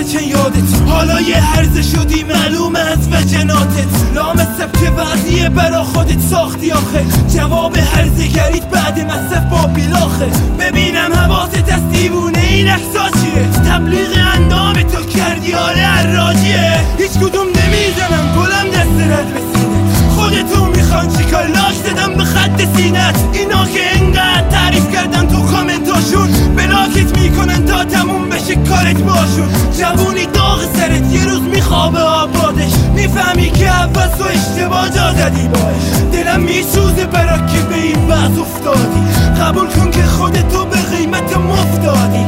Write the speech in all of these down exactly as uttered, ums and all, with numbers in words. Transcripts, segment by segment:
ساکن یادت، حالا یه هرزه شدی معلوم از وجناتت. لامصب که وضعیه برا خودت ساختی آخه، جواب هرزه گرید بعد مصرف با بیلاخه. ببینم حواست از دیوونه این احسا چیه، تبلیغ اندام تو کردی آره عراجیه. هیچ کدوم نمیزنم گلم دست رد بسینه، خودتون میخوان چیکار لاش دادم به خط سینت. اینا که انقدر تعریف کردن تو کامنتاشون، بلاکت میکنن تا تموم بشه کارت باشون. جوونی داغ سرت یه روز میخوابه آبادش، میفهمی که عوض و اشتباه جا زدی باش. دلم میسوزه برا که به این وضع افتادی، قبول کن که خودتو به قیمت مفتادی.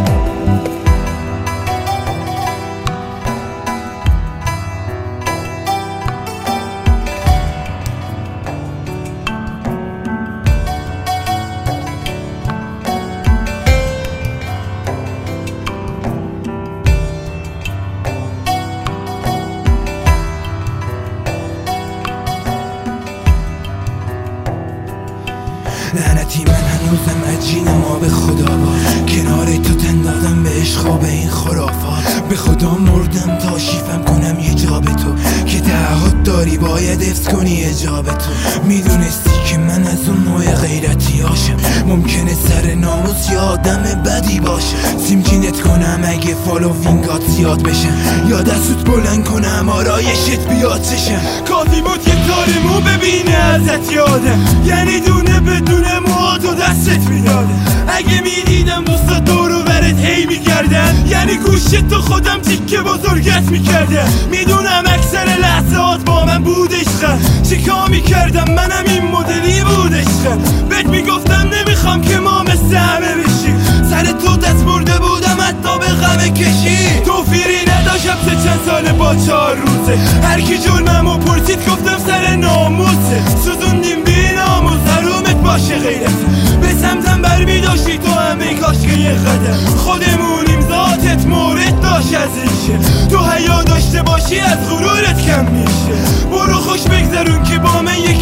لعنتی من هنوزم عجین ما به خدا با، کنار تو تن دادم به عشق و به این خرافات. به خدا مردم تا شیفم کنم یه جا به تو، که تعهد داری باید حفظ کنی اجاب تو. میدونستی که من از اون نوع غیرتی هاشم، ممکنه سر ناموس یا آدم بدی باشه. سیمکینت کنم اگه فالووینگات زیاد بشن، یا دستت بلند کنم آرایشت بیاد چشم. کافی بود یه تار مو ببینه ازت یادم، یعنی دونه بدونه موها تو دستت میداده. اگه میدیدم دوستا دورو برت هی میکردن، یعنی گوشت تو خودم تیکه بزرگت میکرده. میدونم اکثر لحظات با من بود عشقم، چیکار میکردم منم این مدلی بود عشقم. بهت میگفتم نمیخوام که ما مثل همه بشیم، سر تو دست برده بودم حتی به غم کشی. توفیری نداشتم سه چند سال با چهار روزه، هر کی جرممو پرسید گفتم سر ناموسه. سوزوندیم بی ناموس حرومت باشه غیرت، به سمتم بر میداشتی تو همه کاش که یه قدم. خودمونیم ذاتت مورد داشت از ایشه، تو حیا داشته باشی از غرورت کم میشه. برو خوش بگذرون که با من یک